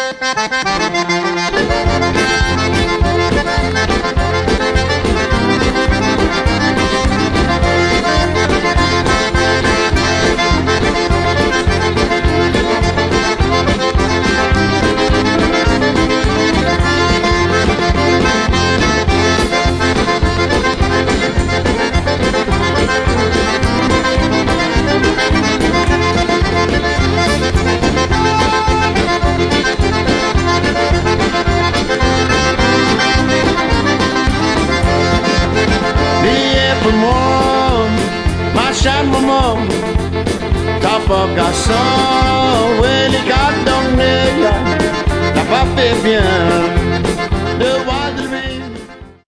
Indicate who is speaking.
Speaker 1: Machan maman, t'as pas garçon, ouais les gars d'emmener, t'as pas fait bien.